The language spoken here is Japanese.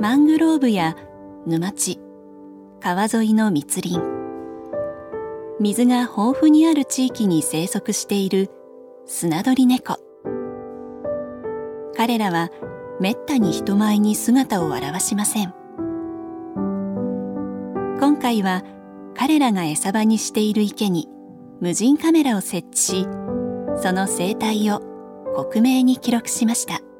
マングローブや沼地、川沿いの密林、水が豊富にある地域に生息しているスナドリネコ。彼らはめったに人前に姿を現しません。今回は彼らが餌場にしている池に無人カメラを設置し、その生態を克明に記録しました。